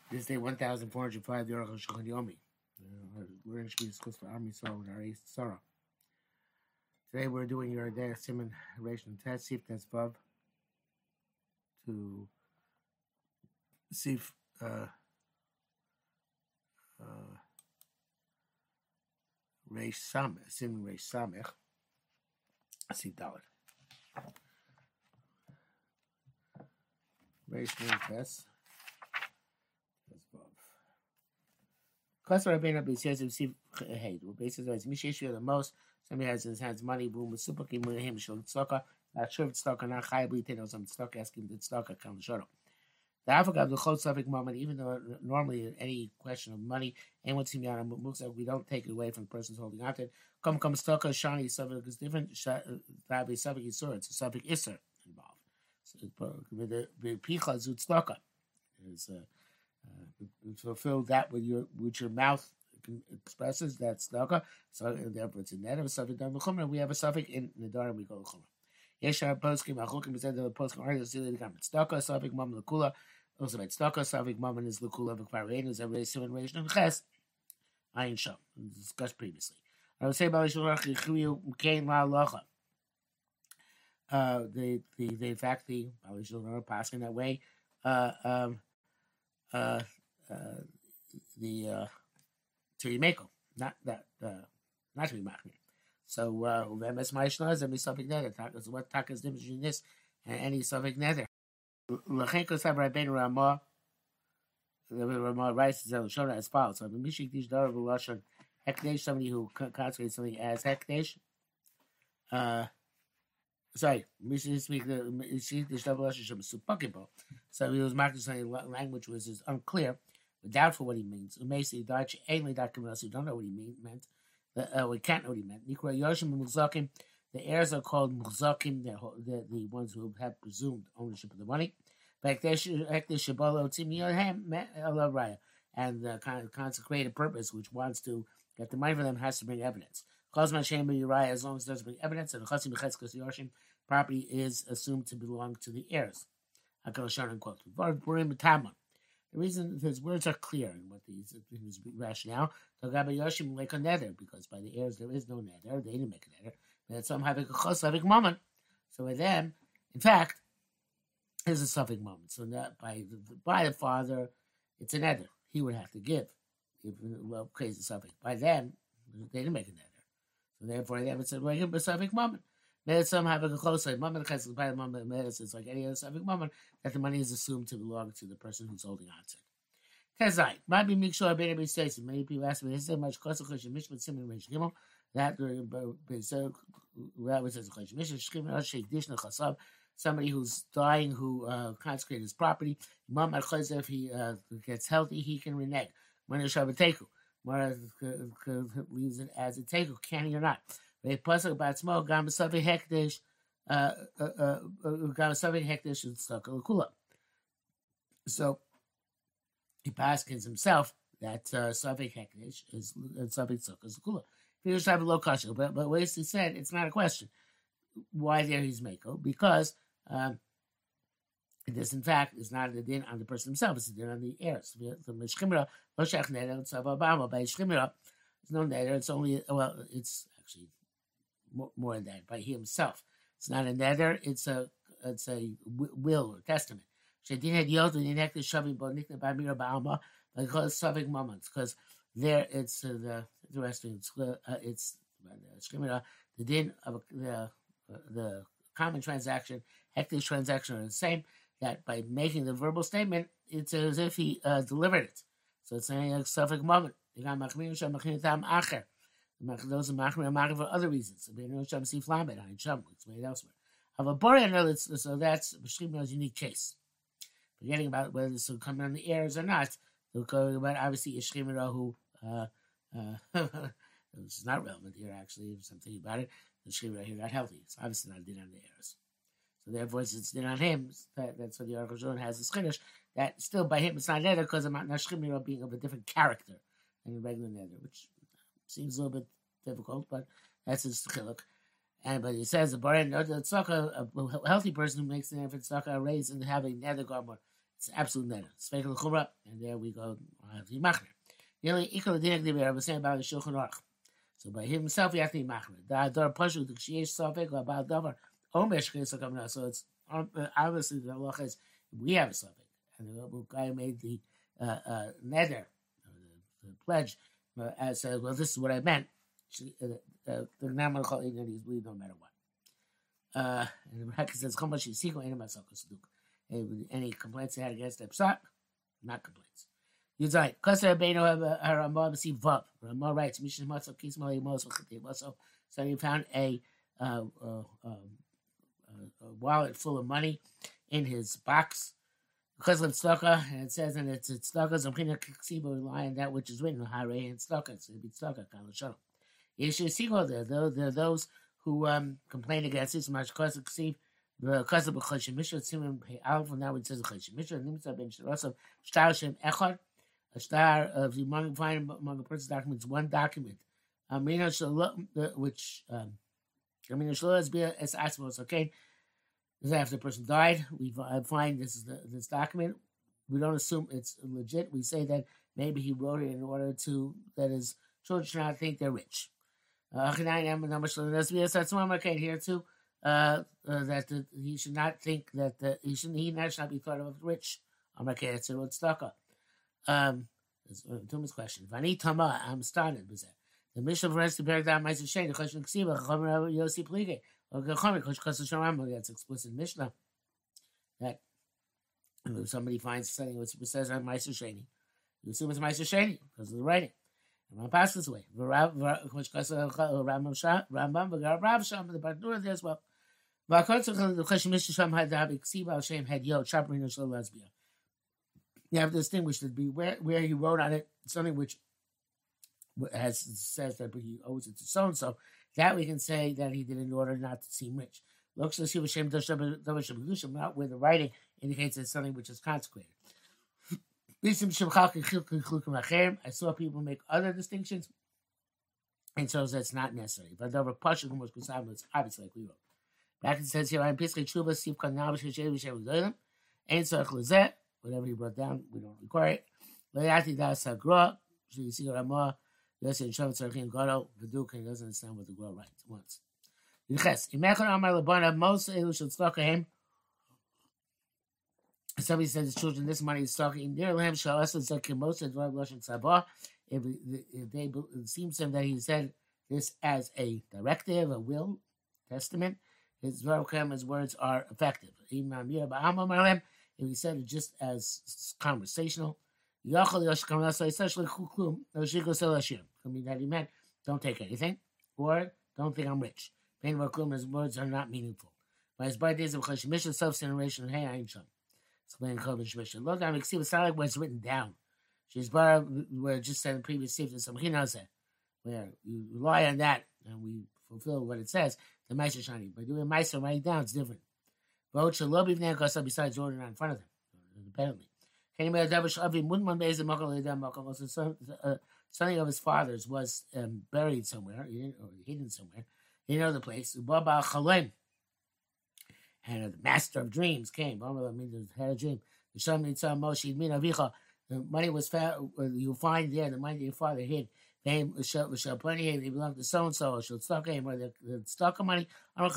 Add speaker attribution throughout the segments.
Speaker 1: This day 1405 Yorach Shulchan Yomi. We're in Shmini Schus for Army Sorrow with our Sarah. Today we're doing your day Simon Ration Test, Sif Test Vav to Sif Reish Samech, Simon Reish Samech, Sif Dalet. Reish means best. Kasser Rabbeinu Rabbi says Sif Hey. Basically, it's Mishish the most. Somebody has in his hands money, boom, with Supaki Muhim Shul Tzaka, not sure if it's Tzaka, not Chayabli Tino, some Tzaka asking the Tzaka Kam Shoro. The Africa of the Chol Suffolk moment, even though normally any question of money, and what's Simyana Muksa, we don't take it away from the person's holding on to it. Come Tzaka, Shani Suffolk is different. Tabi Suffolk Isur, it's a Suffolk Isur involved. So the Picha Zut Tzaka is fulfill that with your mouth expresses that tzedakah, so therefore it's a net of a suffix down the chumrah. We have a suffix in the dar and we go to chumrah. Yeshar poskim achukim said the poskim are the silly come tzedakah suffix mom lekula. Also by tzedakah suffix mom is lekula v'kvarein is every seven ration and ches ayin sham discussed previously. I would say about Yishulach Yichuyu Kain La Locha. The in fact the Yishulach are passing that way. To Yimeko, not to be machmir. So Vemes Maishna and be something nether. What taka is difference between this and any something nether? Lachenko Sab Rabbeinu Ramah. The Ramah writes Shona as follows: So Mishik Dish Dar V'Lashon Hekdesh, somebody who consecrates something as Hekdesh. Sorry, Mishik Dish Dar V'Lashon Shem Supakibo. So he was marking something language which is unclear. Doubtful what he means. Umesi Dutch ain't documenters who don't know what he meant. We can't know what he meant. Nikra Yoshim and Muzakim. The heirs are called Muzakim. They're the ones who have presumed ownership of the money. And the kind of consecrated purpose, which wants to get the money for them, has to bring evidence. As long as it doesn't bring evidence, and the property is assumed to belong to the heirs. The reason his words are clear in what his rationale, because by the heirs there is no nether, they didn't make a nether. But some have a chosavik moment. So with them, in fact, there's a suffix moment. So that by the father, it's a nether. He would have to give. Crazy suffix. By them, they didn't make a nether. So therefore, them it's a suffix moment. Some have a chosavik moment. By the moment, it's like any other suffix moment that the money is assumed to belong to the person who's holding on to it. Tezai, might be make sure Rabbi says. Many people ask me, "Is there much kosachish mishpat simin reish gimel?" That says chasav. Somebody who's dying who consecrated his property. If he gets healthy, he can renege. When it's shabateku, leaves it as a teku, can he or not? They pasuk about smoke. Gam b'savik hekdesh. Gam b'savik hekdesh and tzedakah l'kula. So he paskins himself that Savik Hekdesh is Savik Tzedakah L'kula. He just have a low kasha, but what he said, it's not a question. Why there he's Mako? Because this, in fact, is not a din on the person himself, it's a din on the heirs. The Meshchimra, Loshach Neder, Tzava Obama, by Shchimra, there's no Neder, it's only, well, it's actually more than that, by he himself. It's not a Neder, it's a will or testament. Because there it's the interesting. It's the din of the common transaction, hektish transaction are the same. That by making the verbal statement, it's as if he delivered it. So it's a suffix moment. Those are machmir for other reasons. It's made elsewhere. Have a boring, so that's a unique case. Forgetting about whether this will come on the heirs or not, they'll go about obviously Ishchimera who this is not relevant here actually, if something about it. The Ishchimera here got healthy. It's obviously not din on the heirs. So therefore it's din on him. That's what the Aruch HaShulchan has this chiddush, that still by him it's not nether because of Ishchimera being of a different character than a regular nether, which seems a little bit difficult, but that's his chiluk. But he says a healthy person who makes the effort tzedakah raise and have a nether garment It's absolute neder. Speaking of Chumrah, and there we go. The Machner. Nearly equal to the Dinak was saying about the Shulchan Aruch. So by himself, he has to be Machner. The Adar Pashu, the Kshiyesh Safek, about Davar, Omesh Chesed Kamna. So it's obviously the halacha is we have a Safek. And the guy made the neder, the pledge, as says, well, this is what I meant. The Naman Chol Ignan is believed no matter what. And the Rebbe says, "Come on, she's seeking any any complaints they had against the psak, not complaints." Yuzai, Kasser Beino Haramah B'Si Vav. Ramah writes, "Mishnah Matzah Kis Malay Mosel Chitei Mosel." So he found a wallet full of money in his box. Because of tzedakah, and it says in it's tzedakah, Zamchina Kiksiba rely on that which is written, Hare and tzedakah, so it'd be tzedakah, Kal Shalom. Yeshu Sigo, there are those who complain against this, Mash Kosa Ksiv, the Kosa B'Chosh Mishra, Tzimim Pei Alf, and now it says Chosh Mishra, Nimsa Ben Shirosov, Shtar Shem Echad, a star of the find among a person's documents, one document, Amina Shalom, which, Amina Shalom is Asmos, okay? This is after the person died. We find this document. We don't assume it's legit. We say that maybe he wrote it in order to that his children should not think they're rich. That's why I'm okay here too. That he should not think that he should not be thought of as rich. I'm okay. It's a tzedakah. Tuma's question. Vani Tama, I'm stunned. The Mishnah for us to bear down Ma'aser Sheni. The question of Ksiva. Chamer Yossi Plige. That's explicit Mishnah that if somebody finds something which says on Ma'aser Sheni, you assume it's Ma'aser Sheni because of the writing. And I'll pass this way. Rambam, Rav Sham, the Bardur there as well. The question Mishnah Sham had the Habik Ksiva al Shem had Yo Chaperino Shal Lesbia. You have to distinguish to be where he wrote on it something which says that he owes it to so and so. That we can say that he did in order not to seem rich. Not where the writing indicates it's something which is consecrated. I saw people make other distinctions, and so that's not necessary. But the Pashut it's obviously like we wrote. Back it says here, I'm Piskei Tshuva, Siv Kanav, Sheshev, Shem Goyim, Ein Tzarech Lezeh, whatever he wrote down, we don't require it. Le'yati Das Hagra, Shisi Ramah, Yes, in Shem Tzarechim Gadol, V'duk, and he doesn't understand what the girl writes once. Yilches, Imechon Amar Labana, most Elu Shel Tzedakah. Somebody said his children, this money is talking. Near Lam Shal Asa Zekim Mosa Dvar Lashon Sabah. It seems to him that he said this as a directive, a will, testament. His words are effective. If he said it just as conversational, I mean that he meant don't take anything or don't think I'm rich. His words are not meaningful. By his birthdays of Chashmisha, self-generation, hey, I ain't some. Explain Chashmisha. Look, I'm excited. It's not like when it's written down. She's bar where it just said in the previous season, some Hinazeh, where you rely on that and we fulfill what it says. The Meiser Shani. By doing Meiser writing down, it's different. Besides ordering on in front of them, independently. Something of his father's was buried somewhere, or hidden somewhere. You know the place. And the master of dreams came. Had a dream. The money was found. You find there the money your father hid. They belong to so and so. She'll stock him or the stock of money. Don't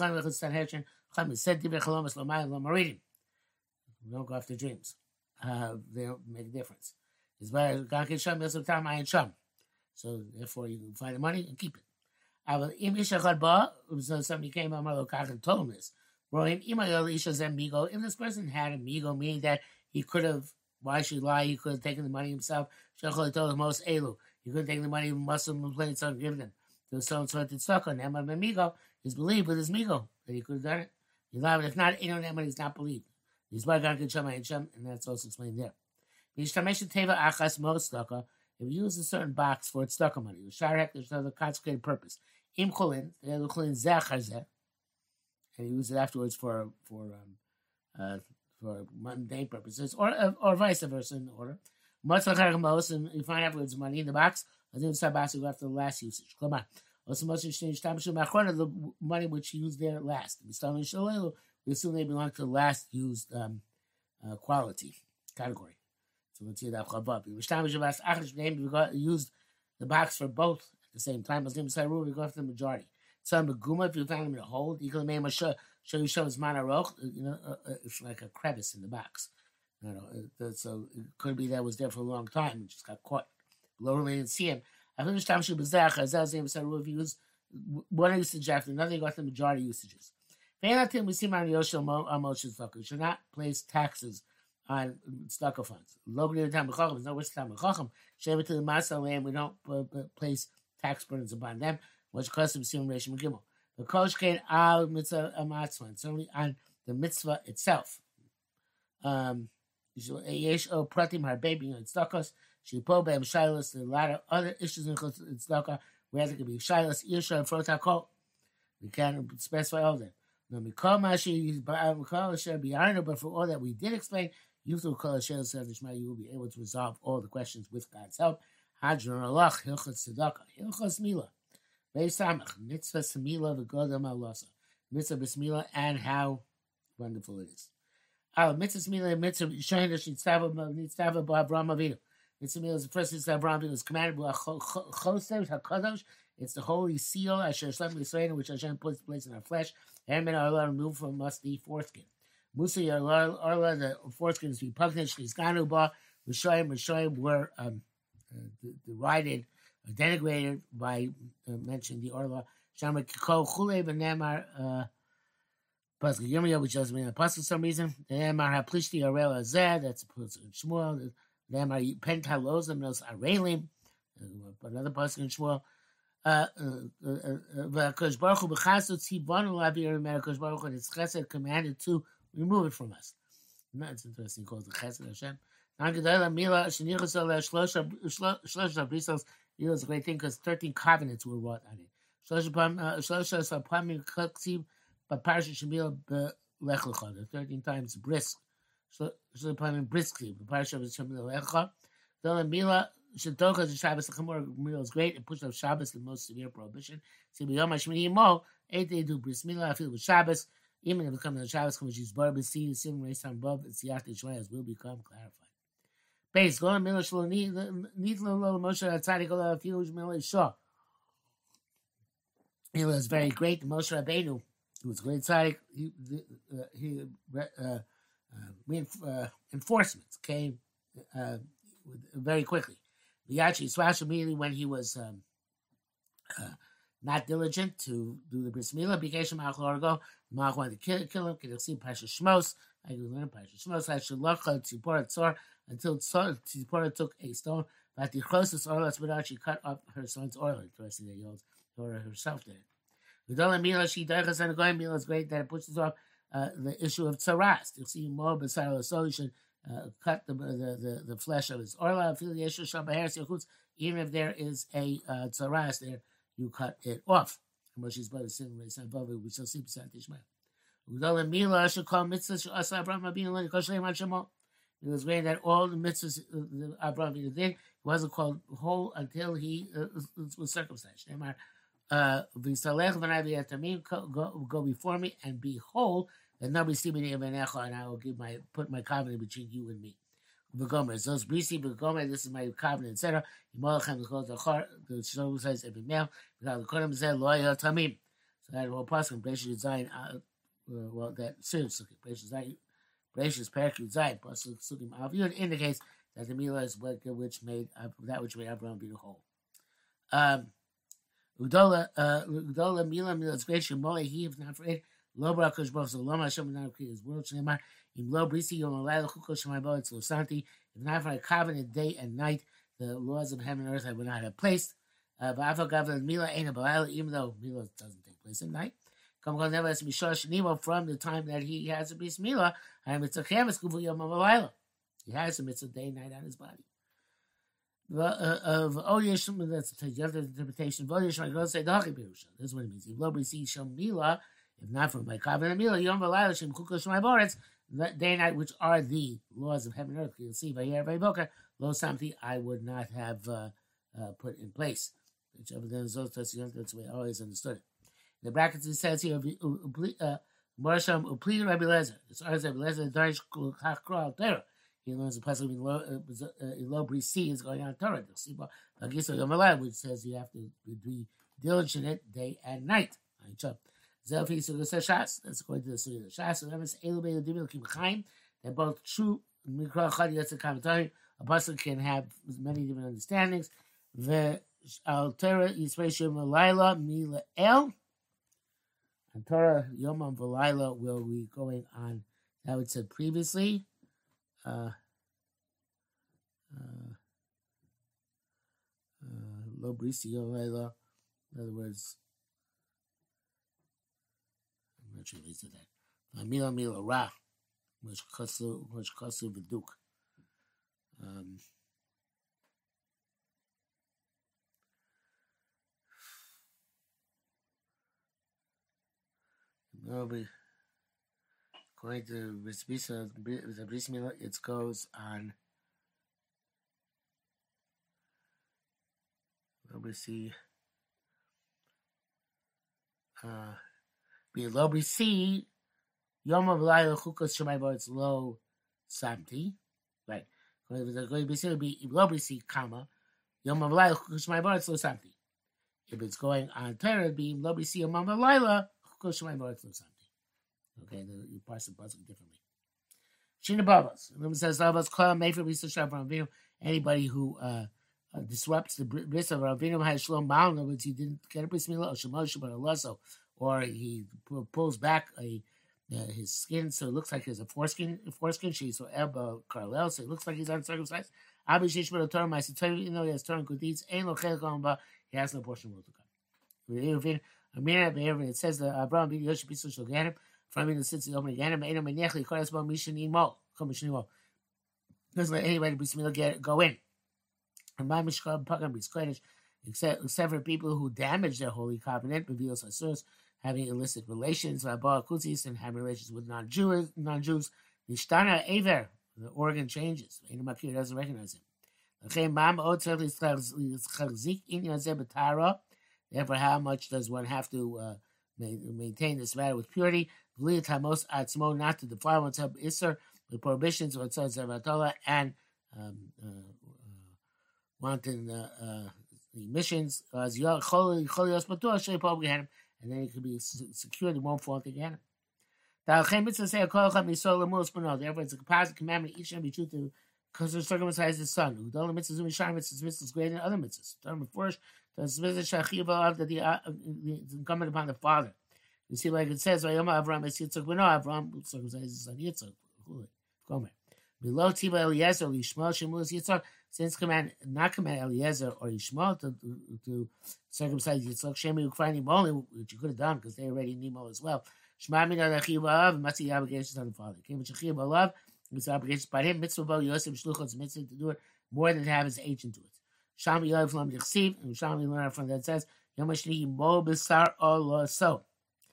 Speaker 1: go after dreams. They don't make a difference. So therefore, you can find the money and keep it. Somebody came and told him this. If this person had a migo, meaning that he could have, why should he lie? He could have taken the money himself. He could have taken the money Muslim complaints on giving them. So and so did stuck on him. But migo is believed with his migo that he could have done it. If not, that money is not believed. And that's also explained there. If you use a certain box for its stucco money, there's another consecrated purpose. And you use it afterwards for mundane purposes, or vice versa in order. And you find afterwards money in the box. You go after the last usage. The money which you used there last. We assume they belong to the last used quality. category. So let's see that Chavav. We used the box for both at the same time. We go after the majority. Some Beguma, if you found them in a hole, you can name a show you show his manaroch, it's like a crevice in the box. So it could be that was there for a long time and just got caught. Lower didn't see him. I finished time she was there. If you use one usage after another, you got the majority usages. We see man Yoshel Moshe's fucker. You should not place taxes on tzedakah funds. Logan Tam Chacham, no which Tam Chacham. Shave it to the Masa land. We don't place tax burdens upon them. Which custom sim Reshim Gimel. The Kosh Kain al mitzvah amatzman. Certainly on the mitzvah itself. Yesh o pratim har baby in tzedakos. Shipo be'em shilas. There are a lot of other issues in tzedakah where there could be shilas, irsha, and frotakol. We can't specify all of them. No, mikol mashi mikol asher b'yarnu. But for all that we did explain, you through kol asher l'shma, you will be able to resolve all the questions with God's help. Hadron alach hilchot tzedakah hilchos milah. Mitzvah Samila v'godam alasa. Mitzvah Bismillah and how wonderful it is. Mitzvah Samila, Mitzvah Shayna Shitzava B'Avraham Avinu. Mitzvah Samila is the first Mitzvah Avraham Avinu. It's commanded by Chosev HaKadosh. It's the holy seal, Asher Shem Yisrael, which Hashem puts place in our flesh. Hermen Arla removed from us the foreskin. Musa Arla, the foreskin is repugnant. Shizganu Ba, Rishoyim were derided, denigrated by mentioning the Orla. Shama Kiko Chule Benemar Pasuk Yirmiyah, which doesn't mean a pasuk for some reason. Benemar Haplishti Arel Azeh, that's a pasuk in Shmuel. Benemar Pentalozim, those Arelim, another pasuk in Shmuel. V'Kosh Baruch Hu B'Chasu Tzibanu L'Avir Mer Kosh Baruch Hu, and its Chesed commanded to remove it from us. That's interesting. Called the Chesed Hashem. Nagadayla Mila Shenichas Oleh Shlosha Brisels. It's a great thing because 13 covenants were wrought on it. Shlosha Pamim Kaksib, but Parsha Shemil Lech Lecha. The 13 times brisk. Shlosha Pamim Briskly, but Parsha Shemil Lecha. Dela Mila Shadoka the Shabbos the Chamor Mila is great. It pushed up Shabbos, the most severe prohibition. So B'Yom HaShmini Mo, 8 they do Bris Mila. I feel with Shabbos, even if it comes to Shabbos, which is Bar B'Si, the Sim raised on above, and Siyat Yishmael will become clarified. Base go to Mila Shlo Nitlo Lo Moshe Atzadik Ola Afilu Mila Shah. Mila is very great. Moshe Rabbeinu, who was a great tzaddik, enforcements came very quickly. The actually Swash immediately when he was not diligent to do the bris milah. Bikesh Malach Lorgo. Malach wanted to kill him. Can you see Pasha Shmos? I can learn Pasha Shmos. I should look at Tzipora Tzor until Tzipora took a stone. But the closest Orla Tzipora, she cut up her son's Orla. Interesting that Yod Torah herself did it. V'dola Mila she deichas and going Mila is great that it pushes off the issue of tzaras. You'll see more beside so you should cut the flesh of his Orla. Even if there is a tzaras there, you cut it off. We shall see beside Ishmael. V'dola Mila should call mitzvahs Asa Abraham Abinu Koshleim Hashemot. It was great that all the mitzvahs Abraham Avinu did, he wasn't called whole until he was circumcised. Go before me and be whole, and nobody see me and I will put my covenant between you and me. Those brisi b'gomer, this is my covenant, etc. The show says every male, without the Kodim said loyal tamim. So that whole passage, Bereshit Zayin, well, that seriously, Bereshit Perek Zayin, Pasuk Sukim Aviyud indicates that the Milah is which made Abraham be the whole. Udola Milah is great. Shemole he if not for it. Lo Barakosh Baruch Hu Lama Hashem not create His world. Shemar Im Lo Brisi Yom Alayla Chuko Shemai Bo It's Lo Santi. If not for a covenant day and night, the laws of heaven and earth I would not have placed. Ba'afa Gavla Milah ain't a Balayla, even though Milah doesn't take place at night. Come on, never has to be Shoshanimo from the time that he has a bris Milah. And it's a Chemes Kufu Yom Alayla. He has a mitzvah day and night on his body. Of Odiyashim, that's the other interpretation. Odiyashim, I go say the Hachi Birusha. This is what it means. If Lo Brisi Shom Milah, if not from my covenant Milah, Yom Valayla Shem Kukosh My Boretz, day and night, which are the laws of heaven and earth. You'll see, Vayir Vayboker, Lo something I would not have put in place. Whichever that's the way I always understood it. In the brackets it says here, Morasham Upli Rabbi Lezer. It's ours Rabbi Lezer, Darish Kachkral Terror. He learns the pasuk in low brisi is going on Torah. Which says you have to be diligent in it day and night. That's according to the Sugi of Shas. They're both true. A person can have many different understandings. The Torah Yisrael Malayla Mila El. And Torah Yom V'Layla will be going on. That was said previously. Lo Brisi Yom Layla. In other words, I'm not sure if he said that. Mila Mila Ra. Much Kasu V'Duk. According to Bris Mila, it goes on. Brisi. Below Brisi, Yom V'Layla Chukos Shemai Bo. It's low Samti, right? Going to Brisi would be below Brisi, comma Yom V'Layla Chukos Shemai Bo. It's low Samti. If it's going on Torah, it'd be below Brisi Yom V'Layla Chukos Shemai Bo. It's low Samti. Okay, you parse the puzzle differently. Shina Babas. It says Babas Kol Mefer Brisa Shavram Avinu. Anybody who disrupts the bris of Avinu has Shalom Baal. In other words, he didn't get a bris milah or Shemosh but Alaso, or he pulls back his skin so it looks like there's a foreskin. She's so Ebba Carlel, so it looks like he's uncircumcised. Abi Shish B'Torah Torah Ma'aseh Torah. You know he has Torah and good deeds. Ein Lo Chelik Olam Ba. He has no portion of world to come. It says that Abraham bin Yoshua B'Yisrael Shel Ganim. From the city opening again, Eino Menechli Koras Bo Mishanim Mo. Come Mishanim Mo. Doesn't let anybody bris milah go in. And my Mishkal Pagam Bris Kodesh, except for people who damage their holy covenant, reveals Asuras, having illicit relations, Rabba Kutzis, and having relations with non-Jews. Nishtana Aver, the organ changes. Eino Makir doesn't recognize him. Therefore, how much does one have to maintain this matter with purity? Not to defile oneself Isser, the prohibitions of Tzad and wanton emissions, and then it could be secured, it won't fall again. Therefore, it's a composite commandment, each should be true to because of circumcise his son. Who don't mitzvahs mitzvahs greater than other mitzvahs. First, it's incumbent upon the father. You see, like it says, Avram circumcised his son Yitzchak. Below Tiba Eliezer, Yishmael, Shemuel, Yitzchak, since not command Eliezer or Yishmael to circumcise Yitzchak, Shemu Ukfani Moli, which you could have done because they already need Mol as well. Shema Mina Lachiv Alav, and Matzi obligations on the father. Came with Shachiv Alav, it's obligations by him, Mitzvah Bo Yosef Shluchot, mitzvah to do it more than to have his agent do it. Sham Yov Lam Dichsiv, and Sham learn from that says, Yom Hashni Mo B'Sar Ol So.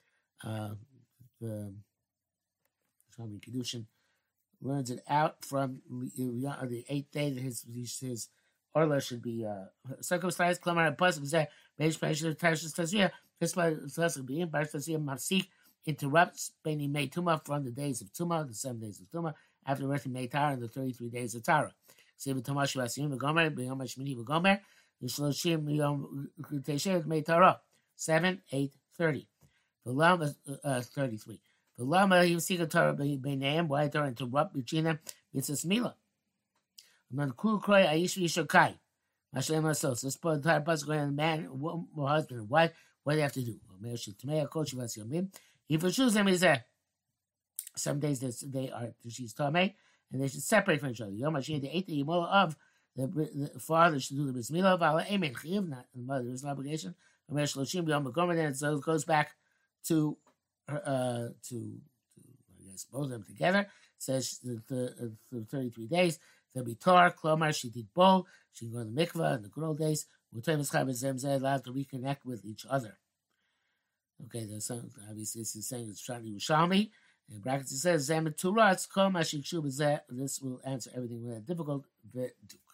Speaker 1: The Shami Kedushin learns it out from the 8th day that his orla should be circumcised. Klamar Pasuk is there. Beish Pasuk Tarshus Tazria. This by Tazria being Barsh Tazria Mafsik interrupts Beni Mei Tuma from the days of Tuma, the 7 days of Tuma, after the rest of Mei Tara and the 33 days of Tara. Save Tomash Vasim V'Gomer B'Yom Hashmini V'Gomer Yishloshim Yom Tesher Mei Tara 7, 8, 30. The Lama 33. The Lama you see the Torah B'Neim. Why Torah interrupt between them? It's a smila. Man Kul Kroy Aish Vishokai. Mashalem Asos. Let's put the entire puzzle going on man, husband, and wife. What do they have to do? If you choose them, is there some days they are she's Tomei, and they should separate from each other. Yom Hashir the 8th Yimola of the father should do the bismillah. Vala Emin Chiv, not the mother. There's an obligation. Then it goes back to I guess both of them together. It says the 33 days. There'll be Torah, Klomar, she did both. She can go to the mikvah in the good old days. Allowed to reconnect with each other. Okay, there's some, obviously this is saying it's Shani Yerushalmi. In brackets it says Zem Turatz, Kol Mashik Shub. This will answer everything with that difficult.